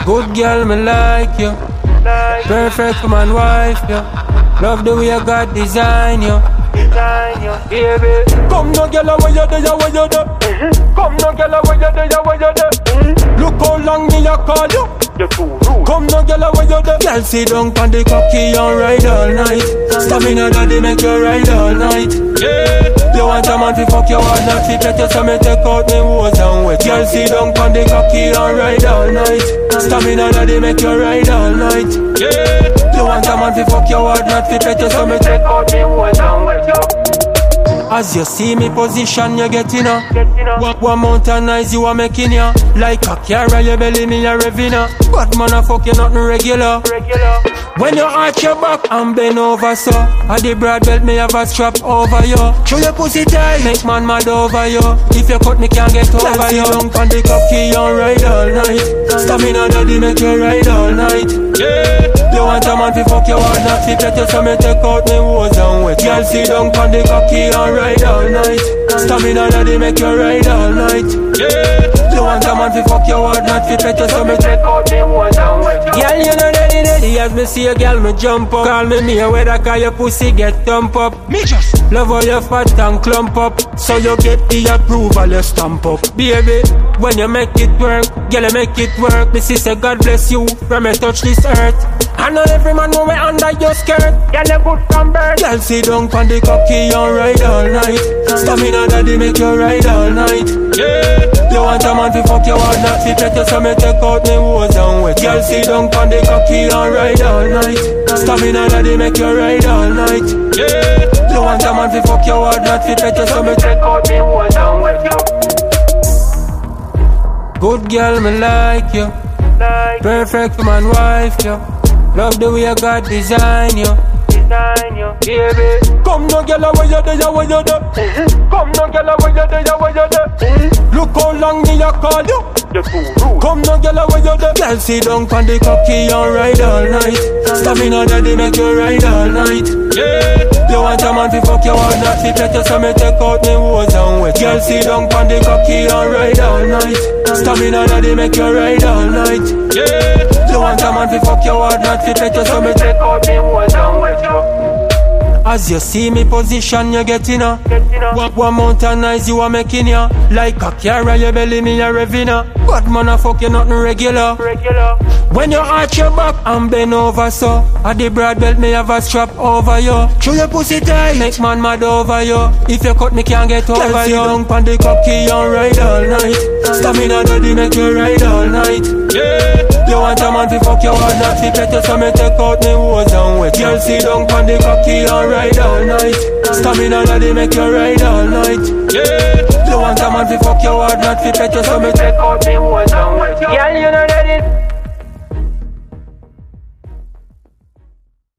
Good girl, me like you. Perfect for my wife, yeah. Love the way God design you. Baby. Come no girl, where you there, where you there? Come no girl, where you there, where you there? Look how long me a call you. Come no girl, where you there? Girl, sit down on the cocky and ride all night. Stamina daddy make you ride all night. Yeah. You want a man fi fuck you hard, not fi pet you, so me take out me hose and wet. Girl, sit down on the cocky and ride all night. Stamina daddy make you ride all night. Yeah. You want a man fi fuck you hard, not fi pet you, so me take out me hose and wet. As you see me position, you get in one mountain eyes you are making ya. Like a car, your belly me a revina. But man a fuck you nothing regular. When you arch your back and bend over so at the broad belt me have a strap over you. Show your pussy tight, make man mad over you. If you cut me can't get over you. Down on the cocky and ride all night. Stamina daddy make you ride all night. Yeah. You want a man fi fuck you hard, not fi pet you, so me take out me hose and wet. Girl sit down on the cocky and ride all night. Stamina daddy make you ride all night. Yeah. You want a man fi fuck you hard, not fi pet you, so me take out me hose and wet. Girl you know daddy, as me see a girl me jump up. Call me me whether cause your pussy get thump up. Me just love how you fat and clump up, so you get the approval you stamp up. Baby, when you make it work, girl you make it work. Me sister God bless you from me touch this earth. I know every man know me under your skirt. Girl you good from birth. Girl sit down on the cocky and ride all night. Stamina daddy make you ride all night. Yeah. You want a man fi fuck you hard, not fi pet you, so me take out me hose and wet. Girl sit down on the cocky and ride all night. Stamina daddy make you ride all night. Yeah. You want a man fi fuck you hard, not fi pet you, so me take out me hose and wet. Good girl, me like you. Perfect for my wife, yeah. Love the way God design you. Baby. Come no girl, where you there, where you there? Come no girl, where you there, where you there? Look how long me a call you. Come no girl, where you there? Girl sit down on the cocky and ride all night. Stamina daddy make you ride all night. Yeah. You want a man fi fuck you hard, not fi pet you, so me take out me hose and wet. Girl sit down on the cocky and ride all night. Stamina daddy make you ride all night. Yeah. You want a man fi fuck you hard, not fi pet you, so me take out me hose and wet. As you see me position, you get in one mountain eyes you are making ya. Like a car, your belly me a revina. But man a fuck you nothing regular. When you arch your back and bend over so at the broad belt me have a strap over you. Show your pussy tight, make man mad over you. If you cut me can't get over you. Down on the cocky and ride all night. Stamina daddy make you ride all night. Yeah. You want a man fi fuck you hard, not fi pet you, so me take out me hose and wet. Girl sit down on the cocky and ride all night. Stamina daddy make you ride all night. Yeah. You want a man fi fuck you hard, not fi pet you, so me take out me hose and wet.